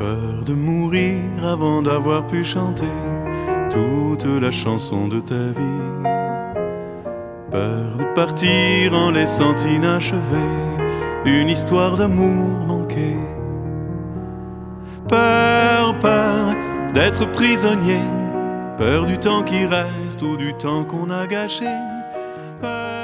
Peur de mourir avant d'avoir pu chanter toute la chanson de ta vie. Peur de partir en laissant inachevé une histoire d'amour manquée. Peur d'être prisonnier. Peur du temps qui reste ou du temps qu'on a gâché. Peur